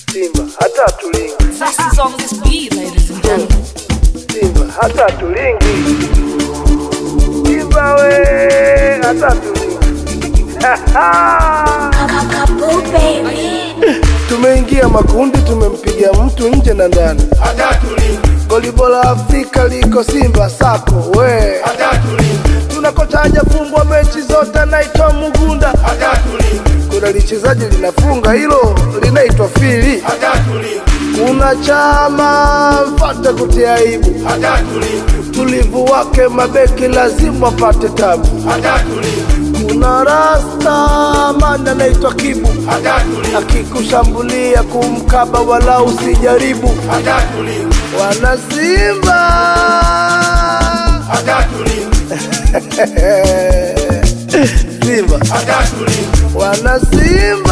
Simba hata tulingi. Fastest on this beat, ladies and gentlemen. Simba hata tulingi. Simba we hata tulingi. Tumeingia makundi, tumempiga mtu nje na ndani. Hata tulingi. Goli bora Afrika liko Simba sako we. Hata tulingi. Tunakocha hajafungwa mechi zote, anaitwa Mugunda. Hata tulingi. Kuna lichezaji linafunga hilo linaitwa Fili. Hata tulingi. Kuna Chama mfate kutia aibu. Hata tulingi. Tulivu wake mabeki lazima apate tabu. Hata tulingi. Kuna Rasta manda naitwa Kibu. Hata tulingi. Akikushambulia kumkaba wala usijaribu. Hata tulingi. Wana Simba Hata tulingi. Simba Hata tulingi. wana Simba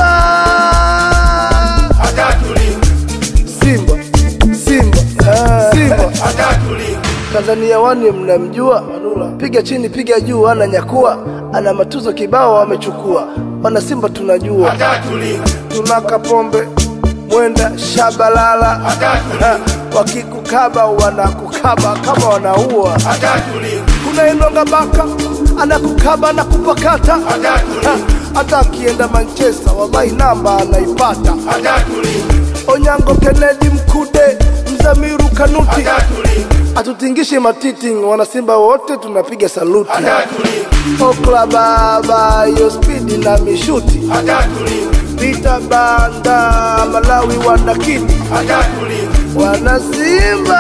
Hata tulingi. Simba Simba Hata tulingi. Tanzania wani mnamjua, piga chini piga juu, ana nyakua, ana matuzo kibao amechukua. Wana Simba tunajua, Hata tulingi. tunaka pombe mwenda shabalala. Hata tulingi. Wakikukaba wanakukaba kama wanaua. Hata tulingi. Kuna Enonga Baka anakukaba na kupakata. Hata tulingi. Hata akienda Manchester wallahi namba anaipata. Hata tulingi. Onyango Kennedy Mkude Mzamiru Kanuti, Hata tulingi. atutingishe matiti, wana Simba wote tunapiga saluti. Hata tulingi. Okla baba yo speed na mishuti. Hata tulingi. Vita Banda Malawi wanakiti. Hata tulingi. Wana Simba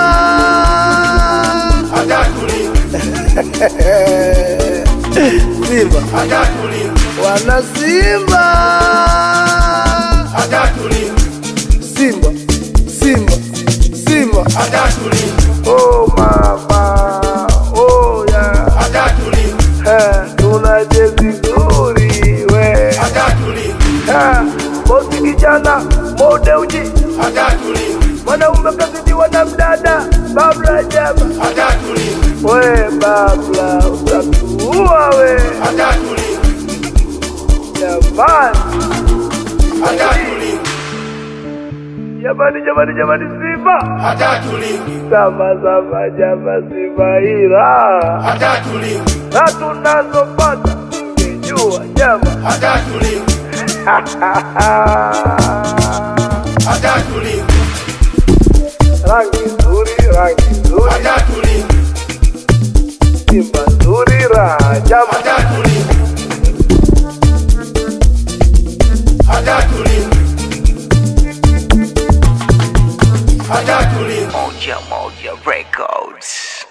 Hata tulingi. Simba Hata tulingi. wana Simba Hata tulingi. Simba Hata tulingi. oh mama oh yeah. Hata tulingi. Tunaje vizuri we. Hata tulingi. Bosi kijana mode uji. Hata tulingi. Wanaume kazidiwa na mdada babla jaba. Hata tulingi. We babla utatuua we. Hata tulingi. Jamani Hata tulingi. Jamani Simba. Hata tulingi. Sama jama Simba ila. Hata tulingi. Na tunazopata ungejua jama. Hata tulingi. Hata tulingi. Rangi nzuri. Hata tulingi. Simba nzuri raha jama. Hata tulingi. Hata tulingi. Hata tulingi. Moja Records.